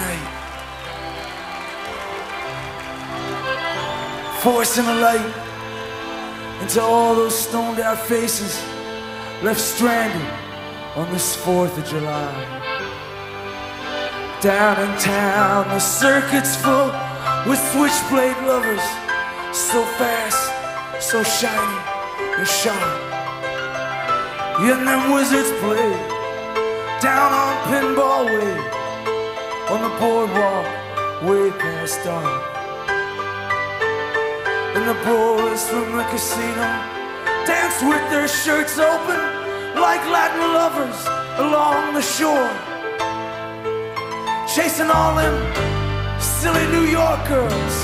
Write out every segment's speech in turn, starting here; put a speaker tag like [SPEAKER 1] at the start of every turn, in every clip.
[SPEAKER 1] night. Forcing a light into all those stoned out faces left stranded on this 4th of July. Down in town, the circuit's full with switchblade lovers, so fast, so shiny and sharp. And them wizards play down on Pinball Way, on the boardwalk way past dark. And the boys from the casino dance with their shirts open like Latin lovers along the shore, chasing all them silly New York girls.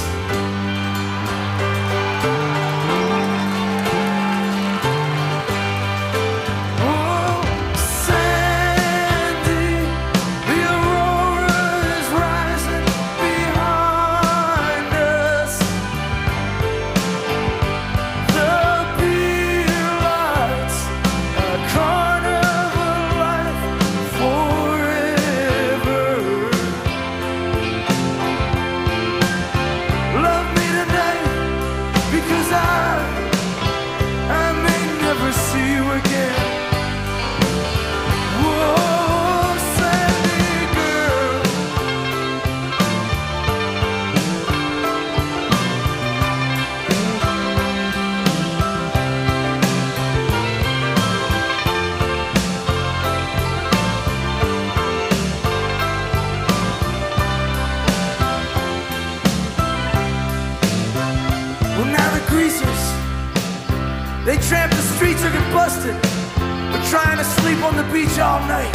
[SPEAKER 1] They tramp the streets or get busted for trying to sleep on the beach all night.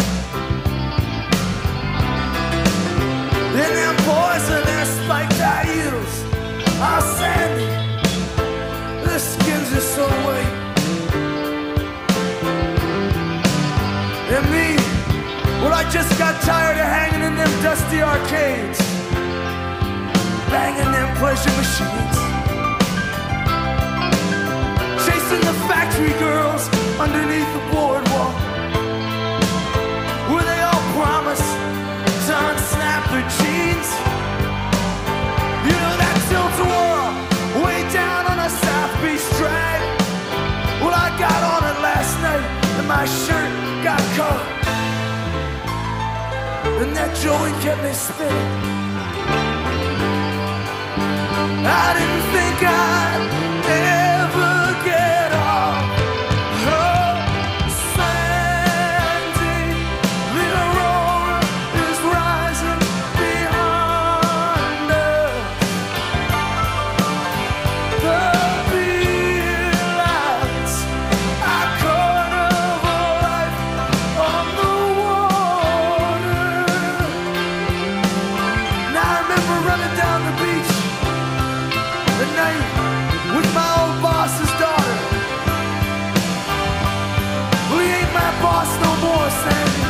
[SPEAKER 1] Then them boys in their spiked high heels are sandy, their skins are so white. And me, well, I just got tired of hanging in them dusty arcades, banging them pleasure machines, chasing the factory girls underneath the boardwalk, where they all promise to unsnap their jeans. You know that tilt-a-whirl way down on a South Beach drag? Well, I got on it last night and my shirt got caught, and that joint kept me spinning. I didn't think I'd ever get off. Oh, Sandy, the aurora is rising behind us. The beer lights are carnival life on the water. Now I remember running down the beach the night with my old boss's daughter. Well, he ain't my boss no more, Sandy.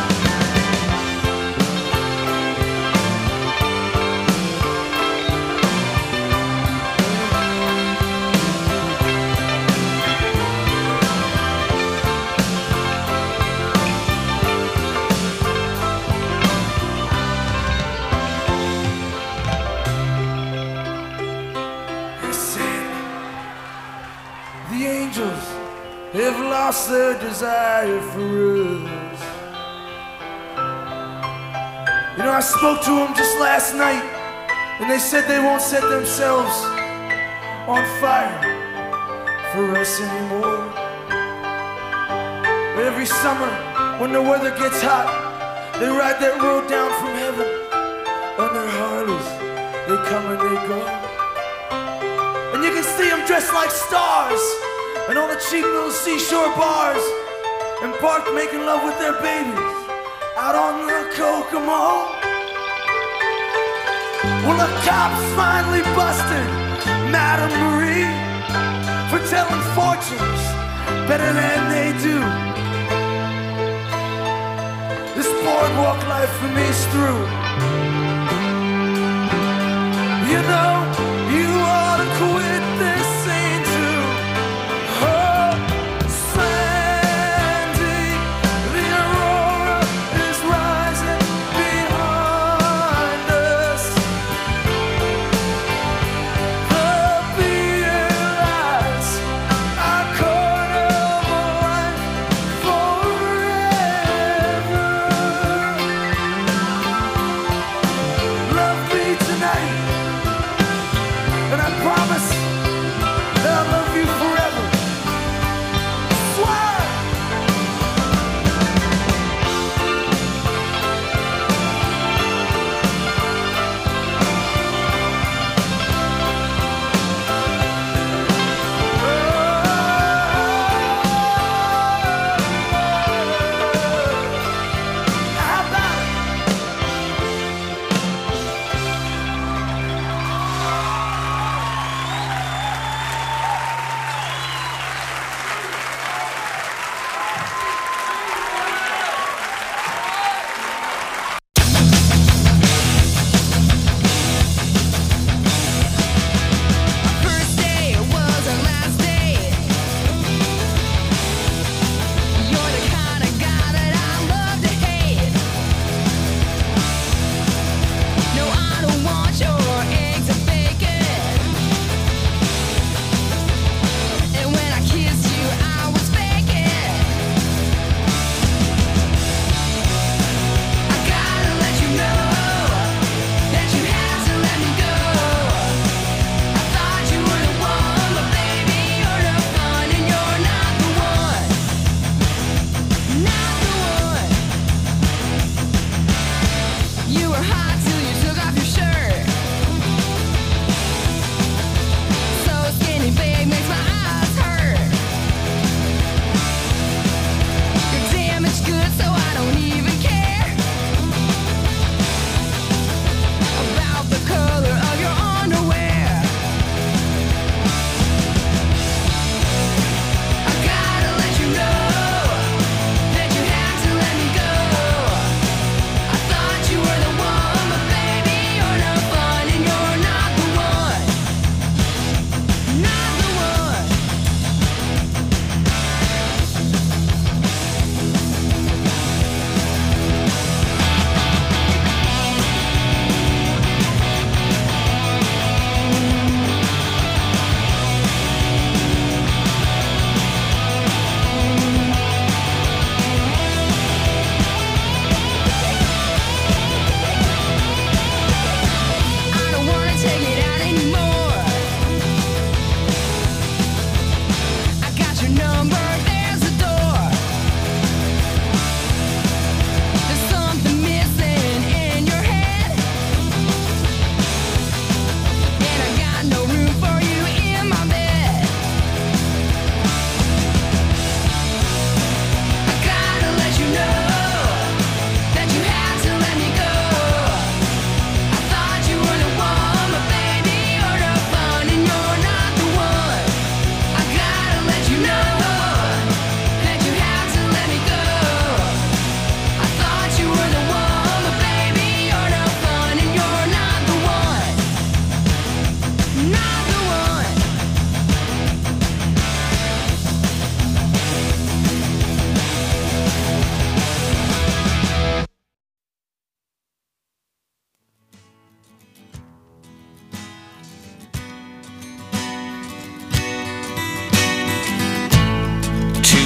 [SPEAKER 1] The angels have lost their desire for us. You know, I spoke to them just last night, and they said they won't set themselves on fire for us anymore. Every summer, when the weather gets hot, they ride that road down from heaven on their Harleys. They come and they go, and you can see them dressed like stars and all the cheap little seashore bars, and parked making love with their babies out on the Kokomo. Well, the cops finally busted Madame Marie for telling fortunes better than they do. This boardwalk life for me is through. You know, you ought to quit this scene too. Oh, Sandy, the aurora is rising behind us.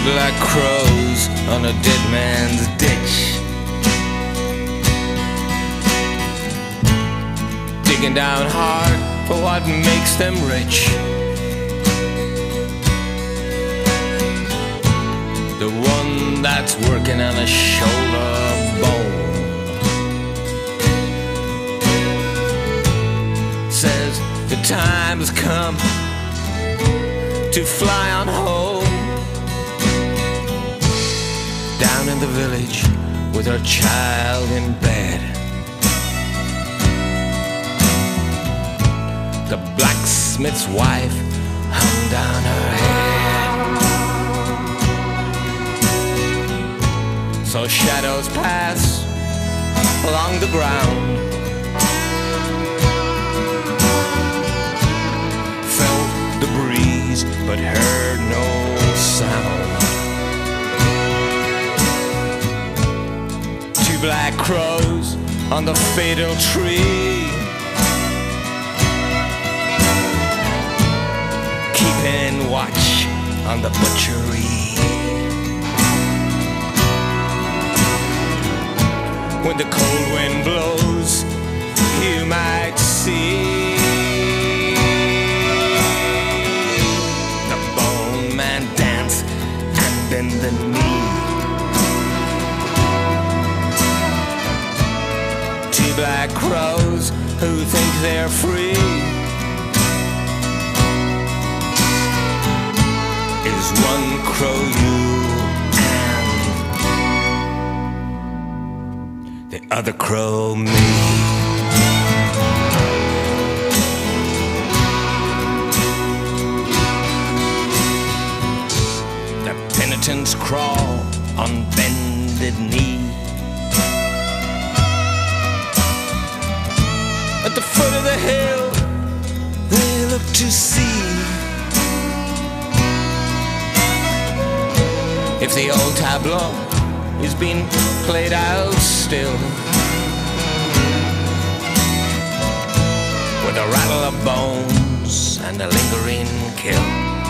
[SPEAKER 2] black crows on a dead man's ditch, digging down hard for what makes them rich. The one that's working on a shoulder bone says the time has come to fly on home. Down in the village with her child in bed, the blacksmith's wife hung down her head. So shadows pass along the ground, felt the breeze but heard no sound. Two black crows on the fatal tree, keeping watch on the butchery. When the cold wind blows, you might see the bone man dance and bend the knee. Two black crows who think they're free is one crow you and the other crow me. The penitents crawl on bended knee. At the foot of the hill they look to see if the old tableau is being played out still, with a rattle of bones and a lingering kill.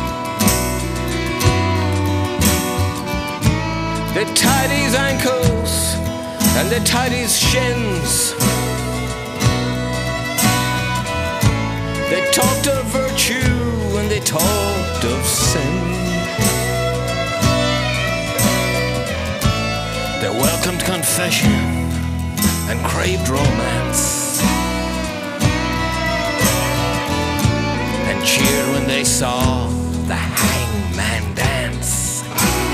[SPEAKER 2] They tied his ankles and they tied his shins. They talked of virtue and they talked of sin. They welcomed confession and craved romance, and cheered when they saw the hangman dance.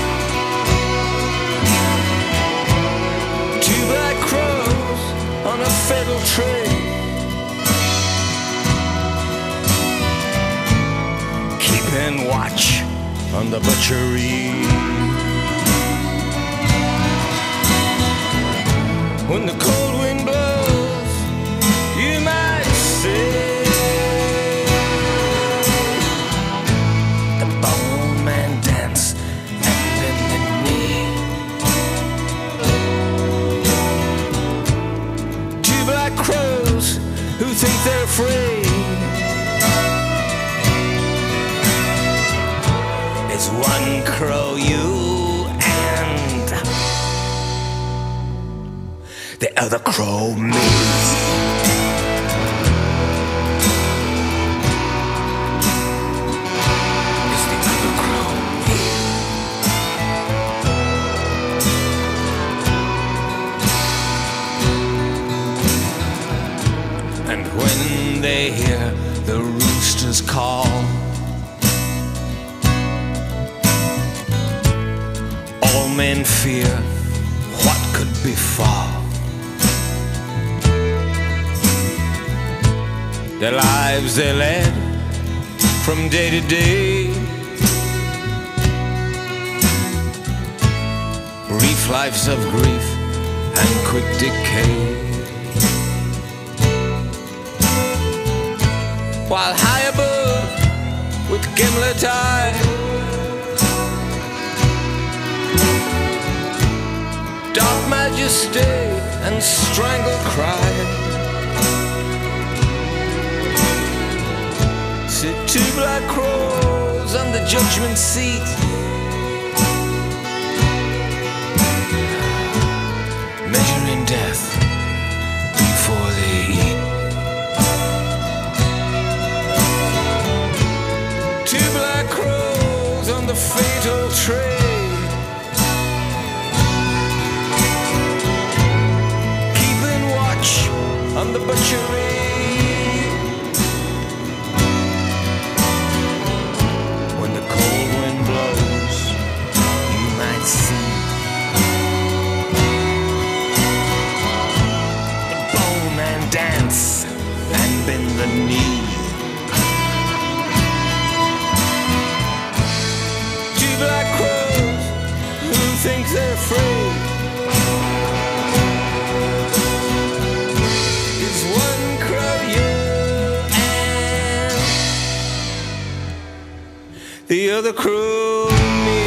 [SPEAKER 2] Two black crows on a fatal tree, keeping watch on the butchery. When the cold wind blows, you might see the bone man dance and bend the knee. Two black crows who think they're free is one crow you the other crow me. Is the other crow me. And when they hear the roosters call, all men fear what could befall. The lives they led from day to day, brief lives of grief and quick decay. While high above with gimlet eye, dark majesty and strangled cry, sit two black crows on the judgment seat, bend the knee. Two black crows who think they're free. Is one crow you and the other crow me.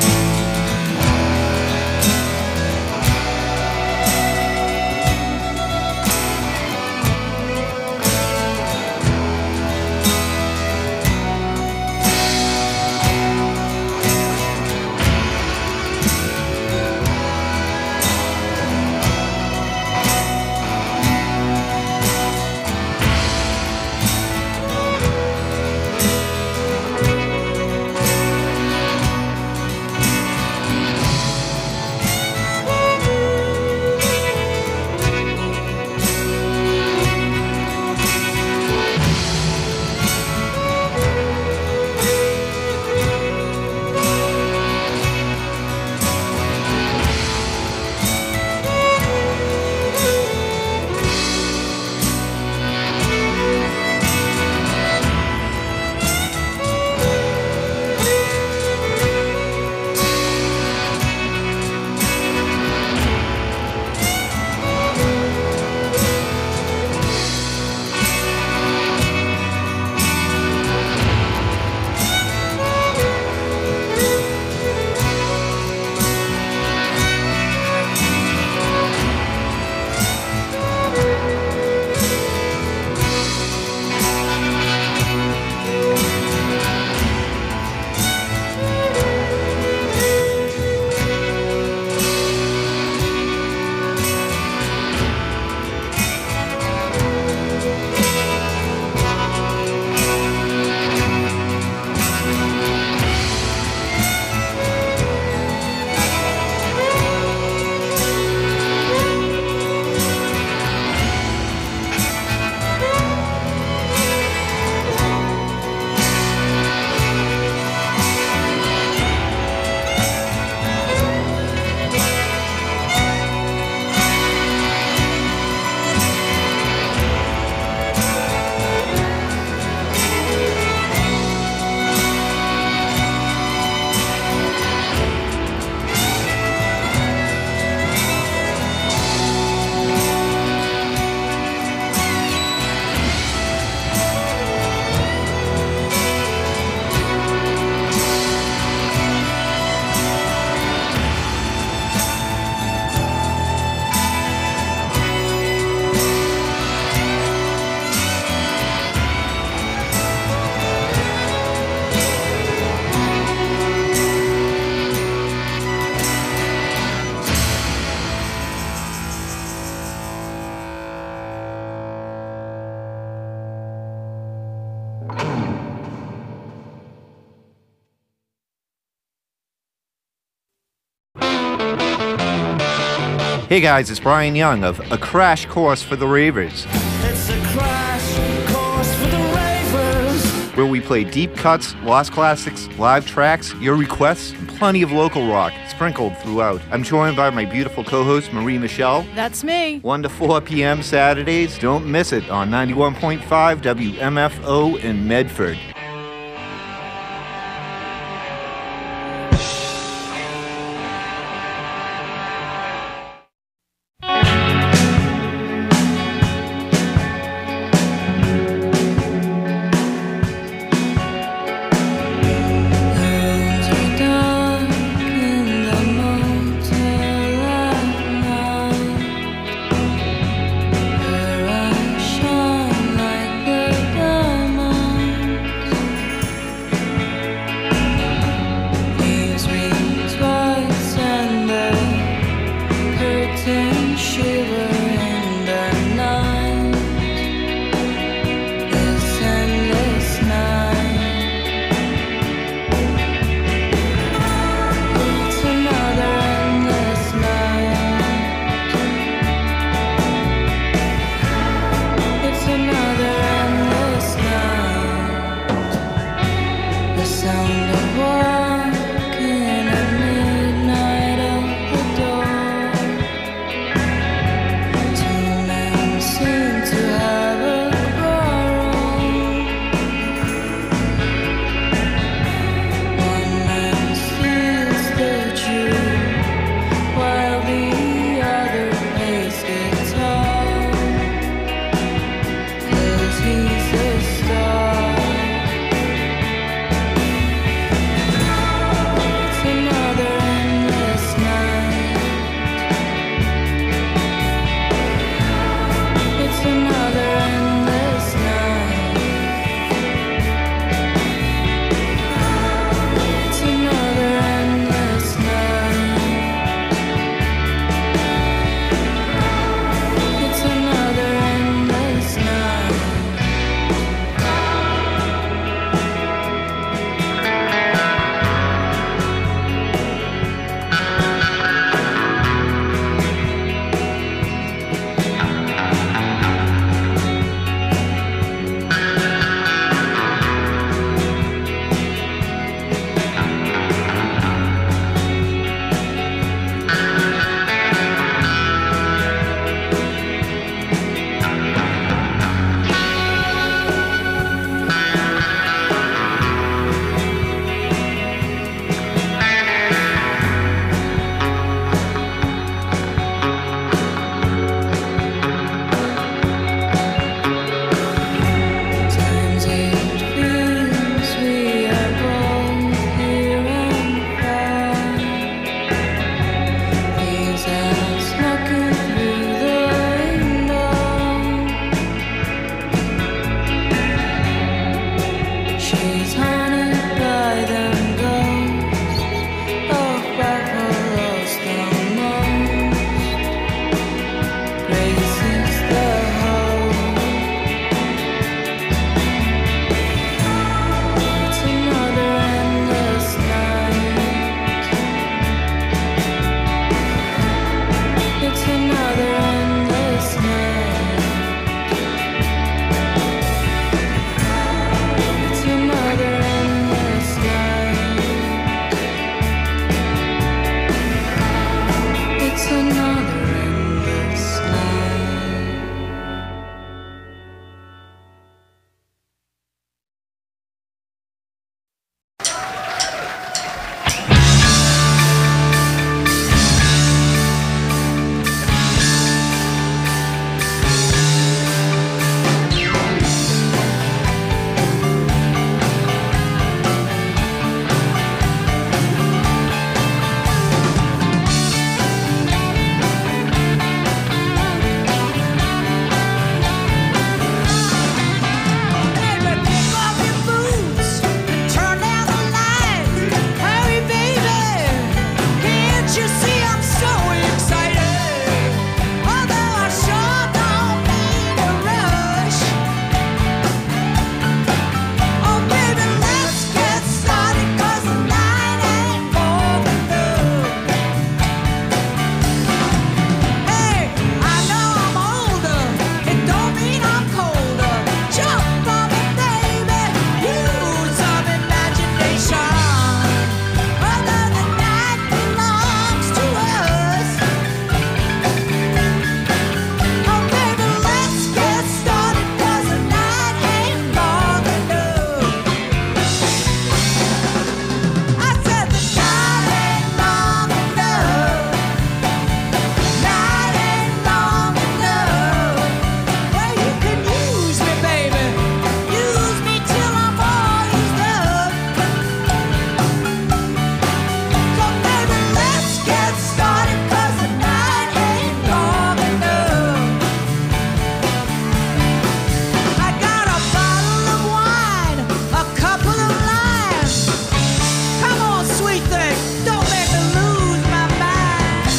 [SPEAKER 3] Hey guys, it's Brian Young of A Crash Course for the Ravers.
[SPEAKER 1] It's a crash course for the ravers.
[SPEAKER 3] Where we play deep cuts, lost classics, live tracks, your requests, and plenty of local rock sprinkled throughout. I'm joined by my beautiful co-host, Marie Michelle.
[SPEAKER 4] That's me.
[SPEAKER 3] 1 to 4 p.m. Saturdays. Don't miss it on 91.5 WMFO in Medford.
[SPEAKER 5] Where I shone like the diamond.
[SPEAKER 4] She's haunted by them ghosts of buffaloes the most. Graces the home. It's another endless night. It's another endless night. It's another endless night. It's another endless night. Baby, take off your boots, turn down the lights. Hurry, baby, can't you see I'm so excited? Although I sure don't mean to rush. Oh, baby, let's get started, 'cause the night ain't long enough. Hey, I know I'm older, it don't mean I'm colder. Jump on me, baby, use some imagination. Although the night belongs to us. Oh, baby, let's get started, 'cause the night ain't long enough. I said the night ain't long enough. Night ain't long enough. Well, you can use me, baby. Use me till I'm all used up. So, baby, let's get started, 'cause the night ain't long enough. I got a bottle of wine, a couple of limes. Come on, sweet thing, don't make me lose my mind.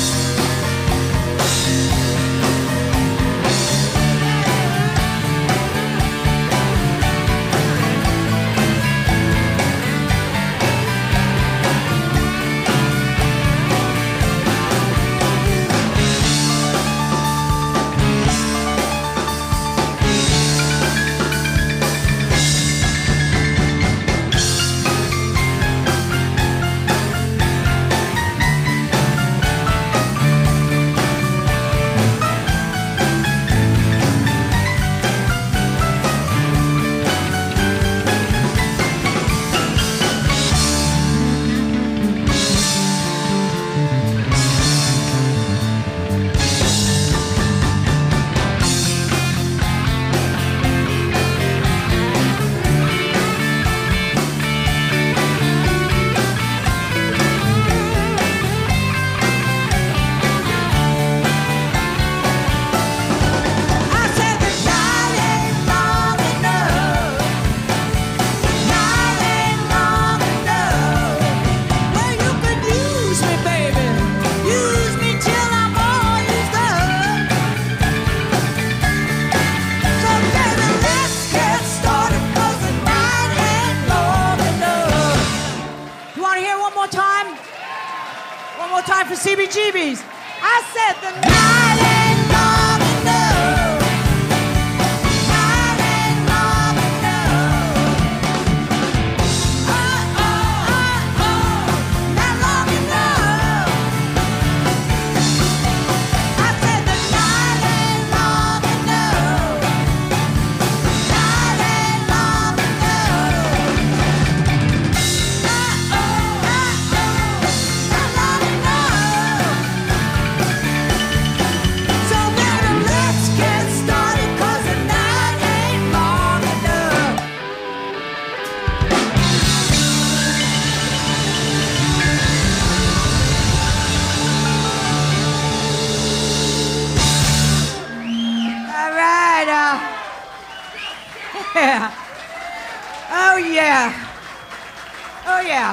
[SPEAKER 4] I said the night ain't long enough. Night ain't long enough. Well, you could use me, baby. Use me till I'm all used up. So, baby, let's get started, 'cause the night ain't long enough. You want to hear one more time? One more time for CBGBs. I said the night ain't long enough. Night ain't long enough. Oh, oh, oh, oh, not long enough. I said the night ain't long enough. Night ain't long enough. Oh, oh, oh, oh, not long enough. So, baby, let's get started, 'cause the night ain't long enough. All right, yeah. Oh, yeah. Oh, yeah.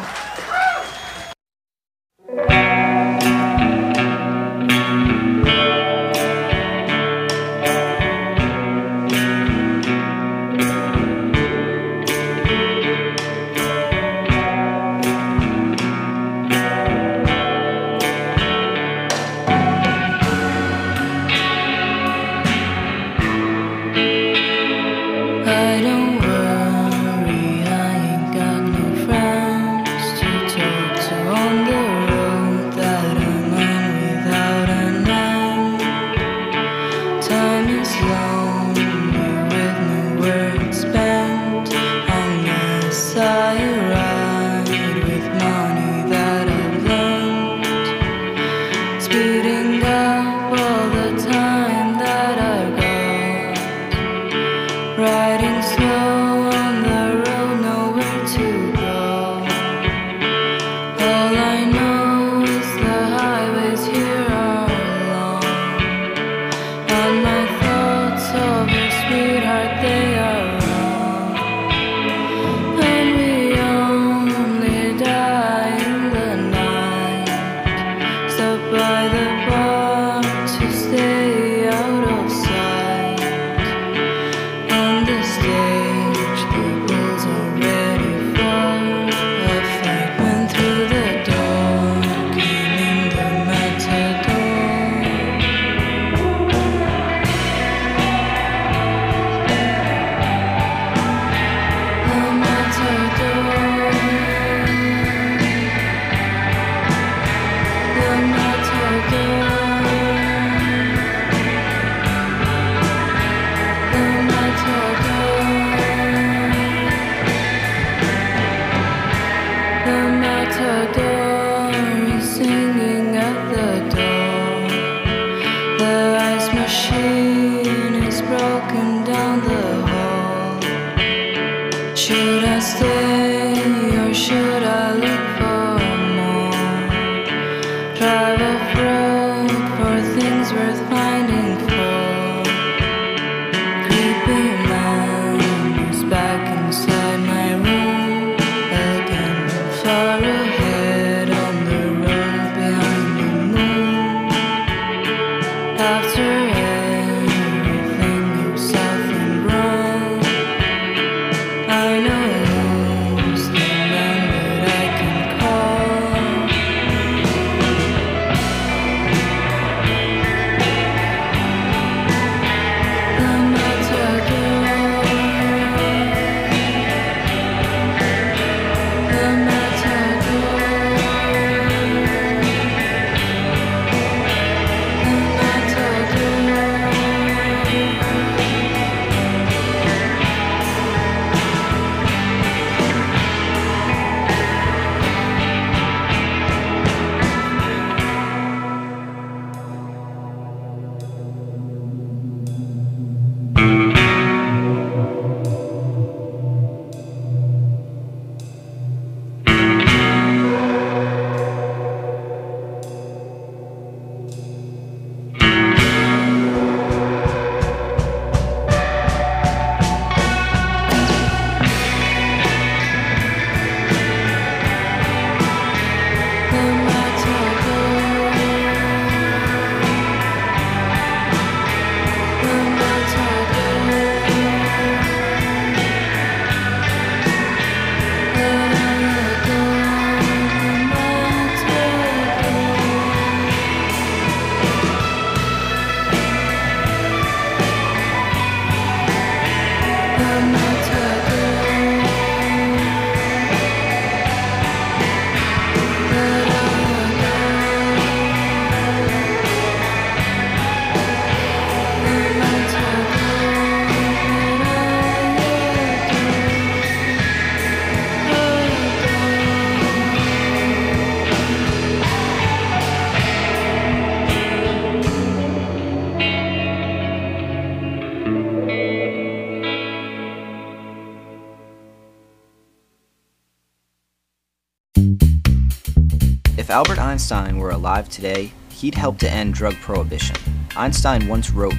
[SPEAKER 5] I don't worry, I ain't got no friends to talk to on the road that I'm on without an end. Time is lonely with no words spent unless I ride with money that I've learned. Speeding up all the time that I've got. Riding slow on the road, nowhere to go. All I know is the highways here are long, and my thoughts of your sweetheart, they are wrong. And we only die in the night. Stop by the bar to stay out of sight. On the stage, the bulls are ready for a fight. Went through the door, came in the matador. The matador. The matador. The matador is singing at the door. The ice machine is broken down the hall. Should I stay or should I look for more? Drive off-road for things worth finding for. Creepy man is back inside my room again, far ahead on the road behind the moon. After everything you've suffered wrong, I know who's the man that I can call. The matador. The matador. The matador.
[SPEAKER 6] If Albert Einstein were alive today, he'd help to end drug prohibition. Einstein once wrote,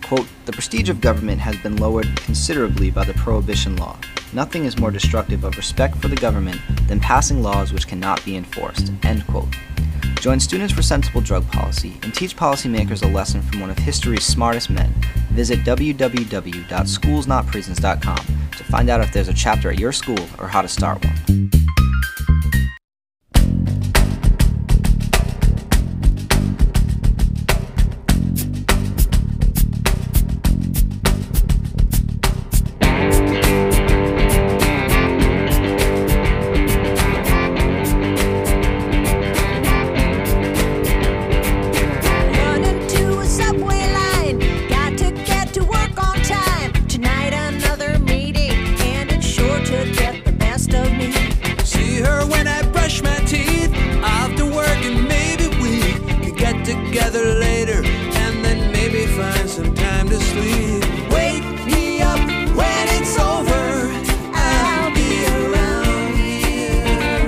[SPEAKER 6] Quote, "The prestige of government has been lowered considerably by the Prohibition Law. Nothing is more destructive of respect for the government than passing laws which cannot be enforced." End quote. Join Students for Sensible Drug Policy and teach policymakers a lesson from one of history's smartest men. Visit www.schoolsnotprisons.com to find out if there's a chapter at your school or how to start one.
[SPEAKER 2] Together later, and then maybe find some time to sleep. Wake me up when it's over. I'll be around here.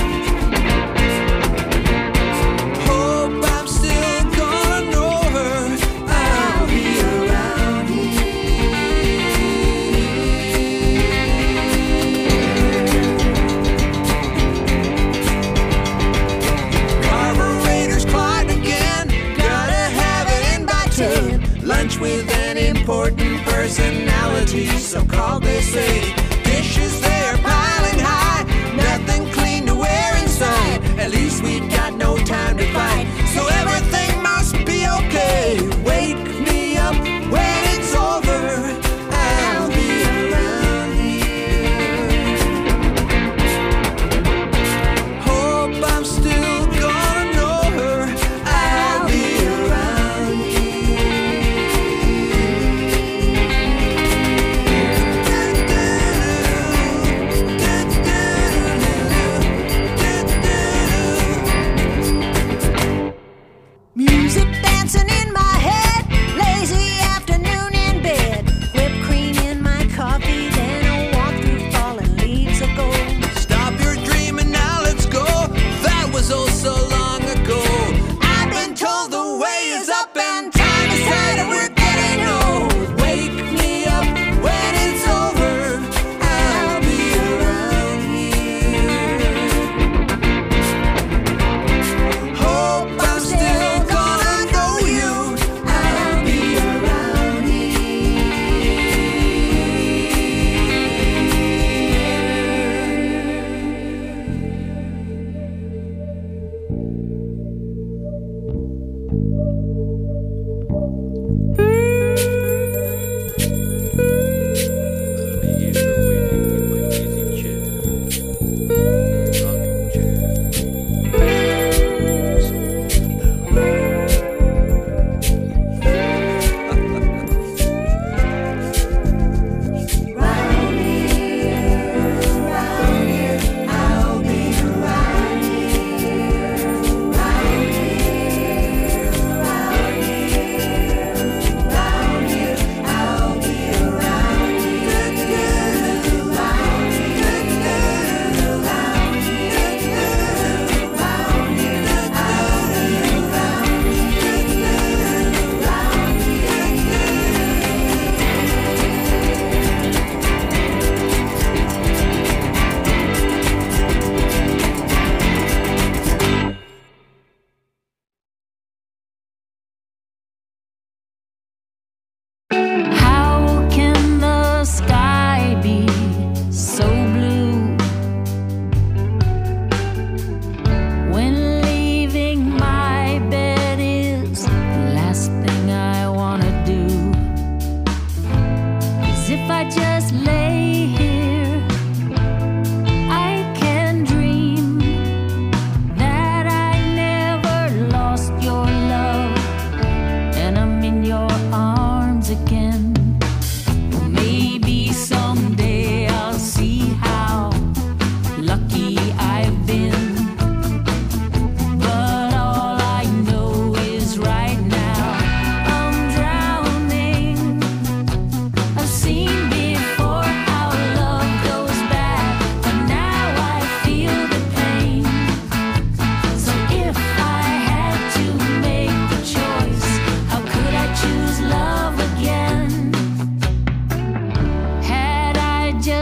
[SPEAKER 2] Hope I'm still gonna know her. I'll be around here. Carburetors clogged again. Lunch with an important personality, so called they say. Dishes they're piling high, nothing clean to wear inside. At least we've got no time to fight, so everything must be okay. Wake me up when it's over. I'll be around here. Hope I'm still gonna know her. I'll be around here.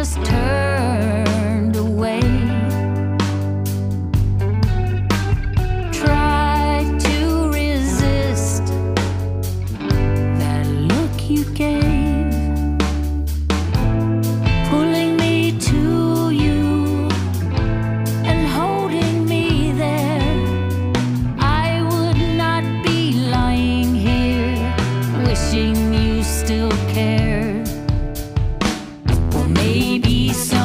[SPEAKER 5] just turned away. Tried to resist that look you gave, pulling me to you and holding me there. I would not be lying here wishing you still cared. Maybe some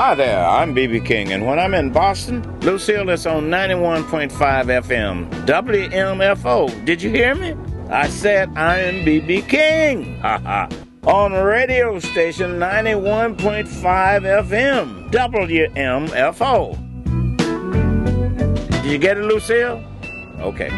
[SPEAKER 7] Hi there, I'm B.B. King, and when I'm in Boston, Lucille is on 91.5 FM, WMFO. Did you hear me? I said I am B.B. King. On radio station 91.5 FM, WMFO. Did you get it, Lucille? Okay.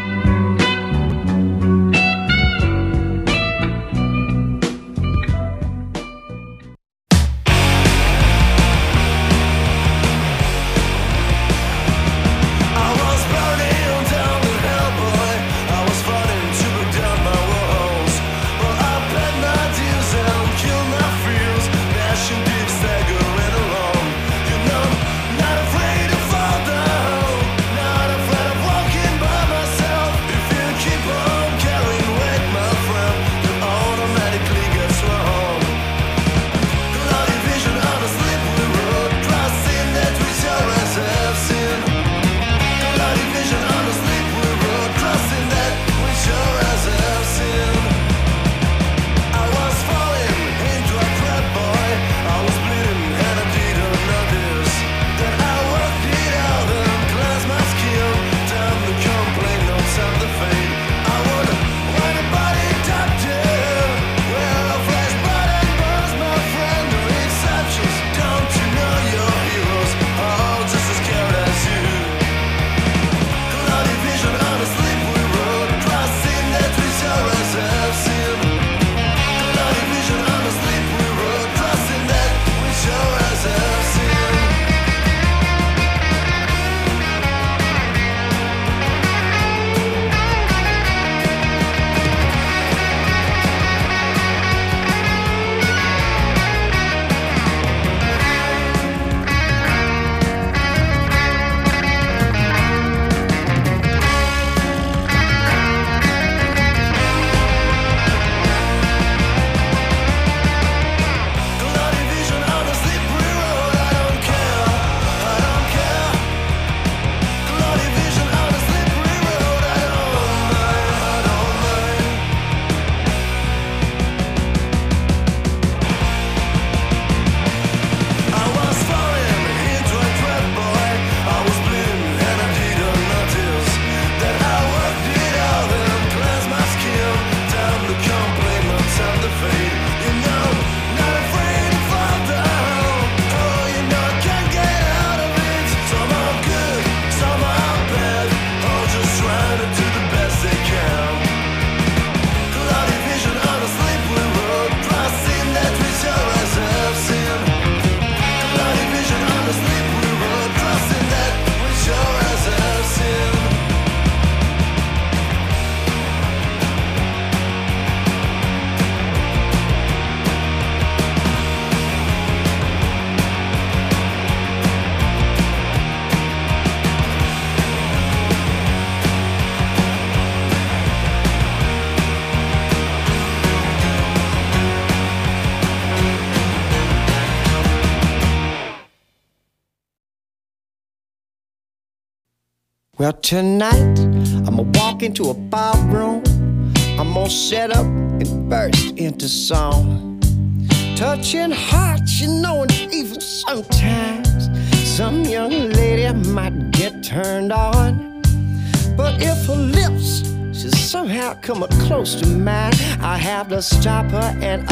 [SPEAKER 8] Well, tonight, I'ma walk into a ballroom. I'm gonna set up and burst into song. Touching hearts, you know, and even sometimes some young lady might get turned on. But if her lips should somehow come up close to mine, I have to stop her and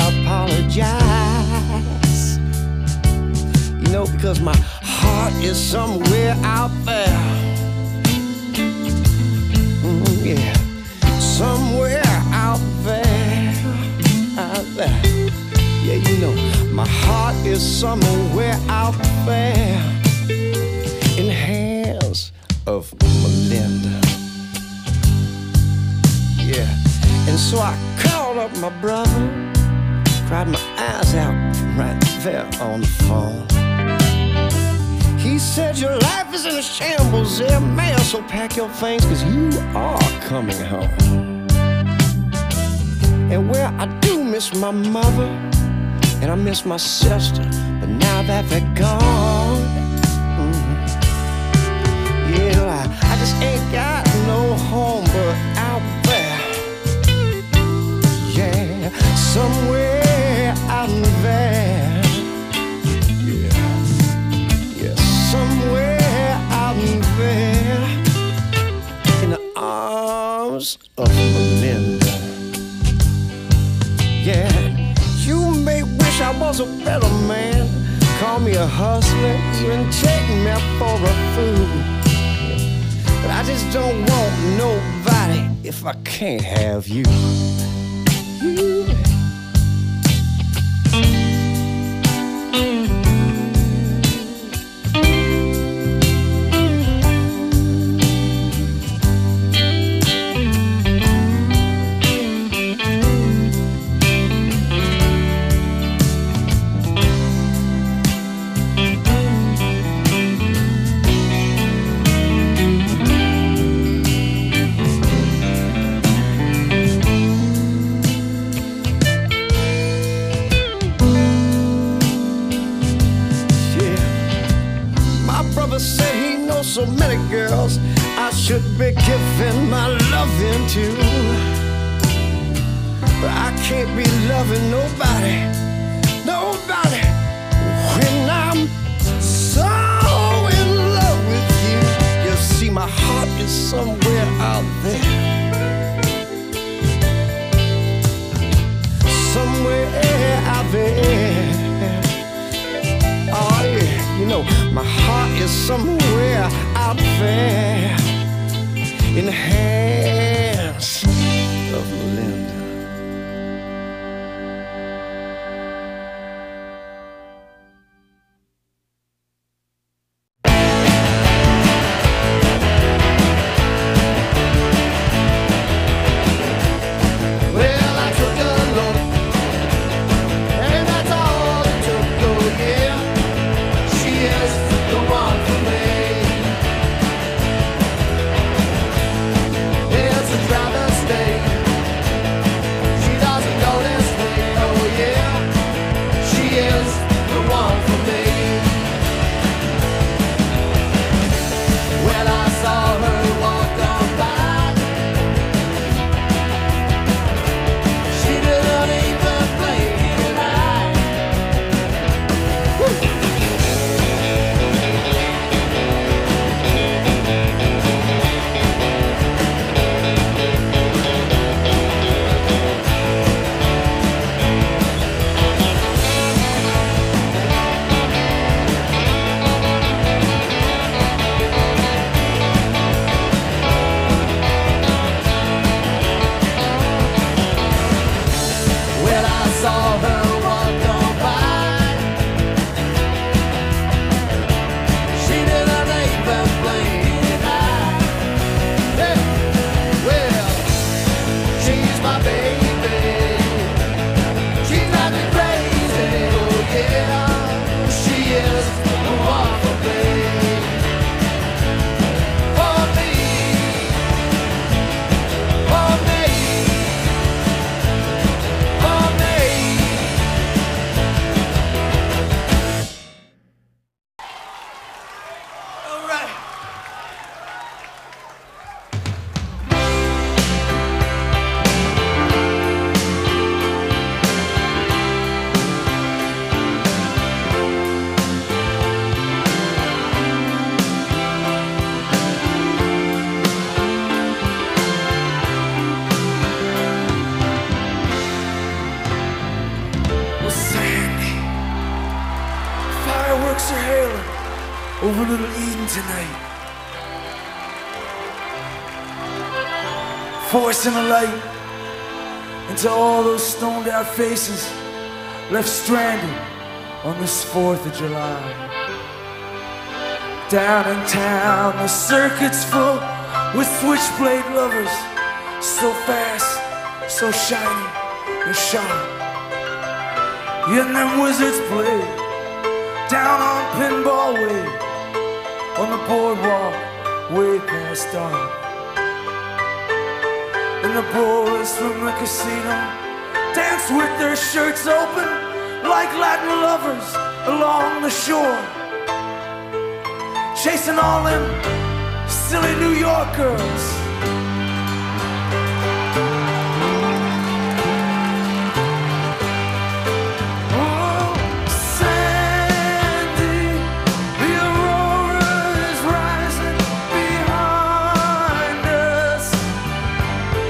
[SPEAKER 8] apologize. You know, because my heart is somewhere out there. Yeah, somewhere out there, out there. Yeah, you know, my heart is somewhere out there in the hands of Melinda. Yeah, and so I called up my brother, cried my eyes out right there on the phone. He said, your life is in a shambles there, man, so pack your things, cause you are coming home. And well, I do miss my mother, and I miss my sister, but now that they're gone, yeah, I just ain't got no home but out there. Yeah, somewhere out there. Yeah. Tears of Melinda. Yeah, you may wish I was a better man. Call me a hustler, even take me for a fool. But I just don't want nobody if I can't have you. So many girls I should be giving my loving to, but I can't be loving nobody when I'm so in love with you. You see, my heart is somewhere out there, somewhere out there. Oh yeah, you know, my heart is somewhere out there in the hands of Melinda. Well, I took a look, and that's all it took, oh yeah. She is the one for me. It's a travesty. She doesn't notice me, oh yeah. She is the one for me. Well, I saw her walk on by. She didn't even blink an eye. Well, I saw her walk on by. She didn't even blink an eye. Hey, well, she's my baby. She's not me crazy, oh yeah. She is the one for me. For me. For me. For me.
[SPEAKER 1] All right. Well, Sandy, fireworks are hailing over Little Eden tonight. Forcing a light into all those stoned out faces left stranded on this 4th of July. Down in town, the circuit's full with switchblade lovers, so fast, so shiny, and sharp. And them wizards play down on Pinball Way, on the boardwalk, way past dark. And the boys from the casino dance with their shirts open like Latin lovers along the shore, chasing all them silly New York girls. Oh, Sandy, the aurora is rising behind us.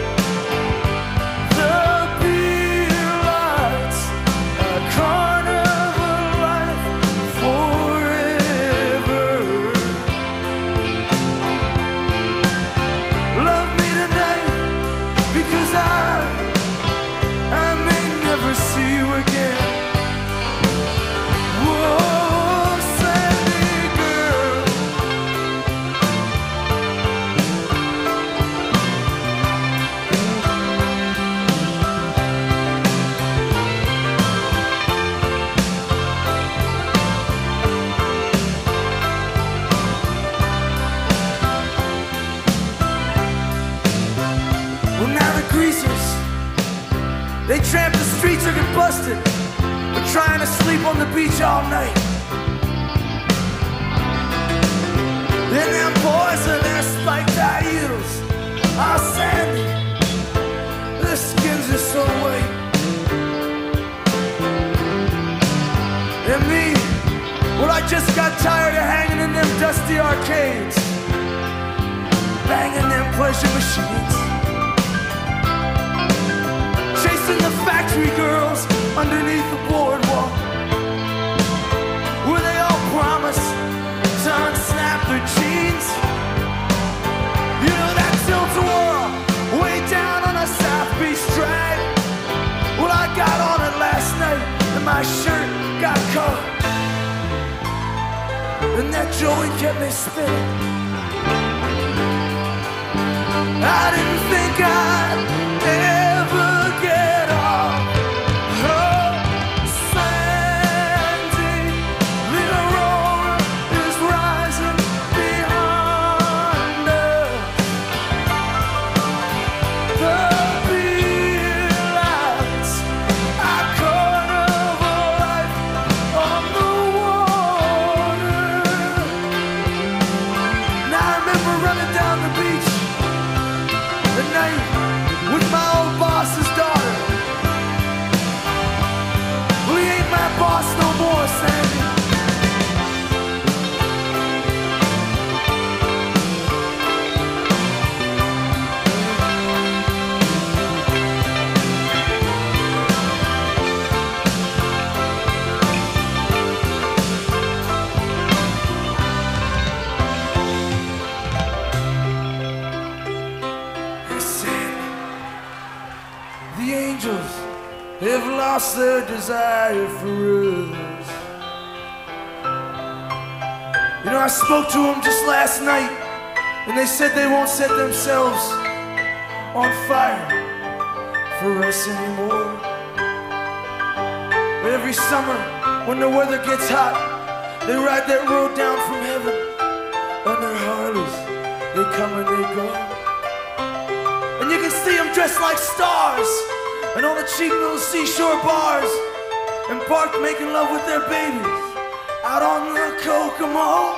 [SPEAKER 1] They tramp the streets or get busted for trying to sleep on the beach all night. And them boys in their spiked high heels are sandy. Their skins are so white. And me, well, I just got tired of hanging in them dusty arcades, banging them pleasure machines, chasing the factory girls underneath the boardwalk, where they all promise to unsnap their jeans. You know that tilt-a-whirl way down on a South Beach drag? Well, I got on it last night and my shirt got caught, and that joint kept me spinning. I didn't think I'd ever get off. Oh, Sandy, the aurora is rising behind us. The beer lights are carnival life on the water. Now I remember running down the beach at night with my old boss's daughter. Well, he ain't my boss no more, Sandy. The angels have lost their desire for us. You know, I spoke to them just last night, and they said they won't set themselves on fire for us anymore. But every summer, when the weather gets hot, they ride that road down from heaven on their Harleys. They come and they go. And you can see them dressed like stars and on the cheap little seashore bars, and parked making love with their babies out on the Kokomo.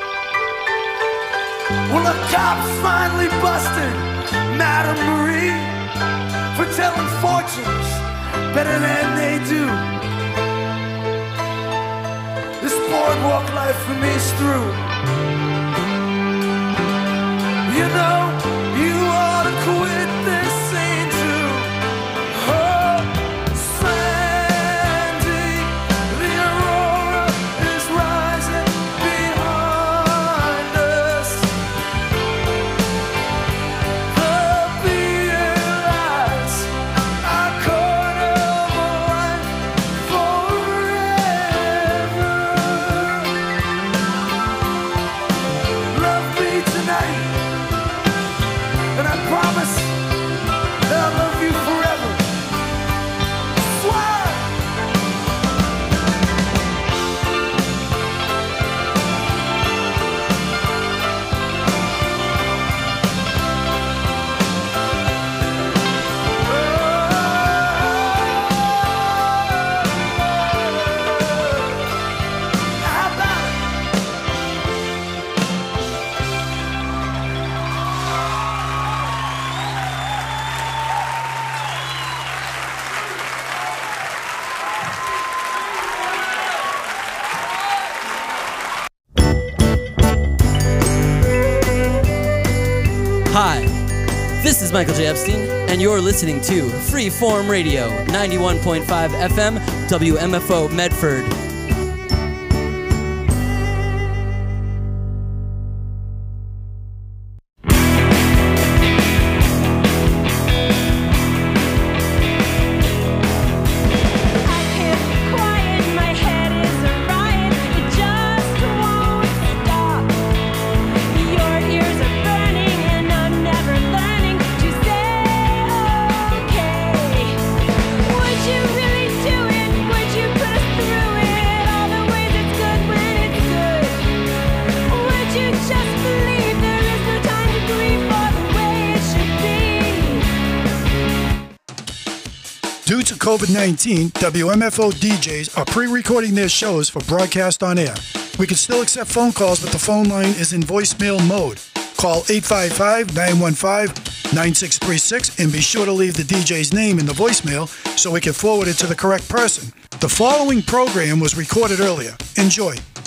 [SPEAKER 1] Well, the cops finally busted Madame Marie for telling fortunes better than they do. This boardwalk life for me is through. You know, you ought to quit this scene too. Oh, Sandy, the aurora is rising behind us. The beer lights are carnival life forever. Love me tonight, and I promise that I'll love you forever. Swear! How about it?
[SPEAKER 9] Hi, this is Michael J. Epstein, and you're listening to Freeform Radio, 91.5 FM, WMFO Medford.
[SPEAKER 5] Would you really do it? Would you put us through it?
[SPEAKER 10] Due to COVID-19, WMFO DJs are pre-recording their shows for broadcast on air. We can still accept phone calls, but the phone line is in voicemail mode. Call 855-915-9636 and be sure to leave the DJ's name in the voicemail so we can forward it to the correct person. The following program was recorded earlier. Enjoy.